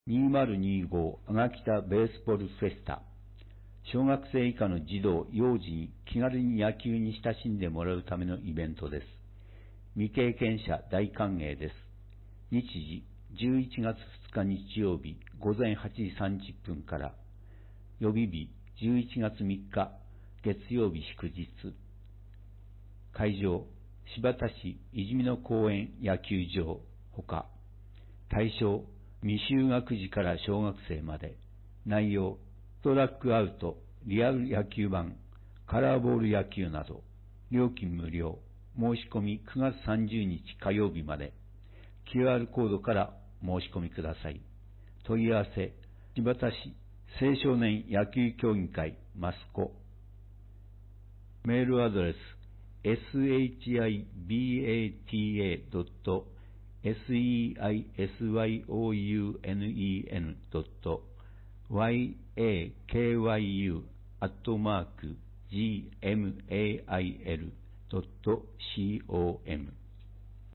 2025阿賀北ベースボールフェスタ。小学生以下の児童、幼児に気軽に野球に親しんでもらうためのイベントです。未経験者大歓迎です。日時、11月2日日曜日午前8時30分から、予備日、11月3日月曜日祝日。会場、新発田市泉野公園野球場ほか。対象、未就学児から小学生まで。内容、ストラックアウト、リアル野球盤、カラーボール野球など。料金無料。申し込み9月30日火曜日まで。QR コードから申し込みください。問い合わせ、新発田市青少年野球協議会マスコ。メールアドレス、shibata.seiounen.yakyu@gmail.com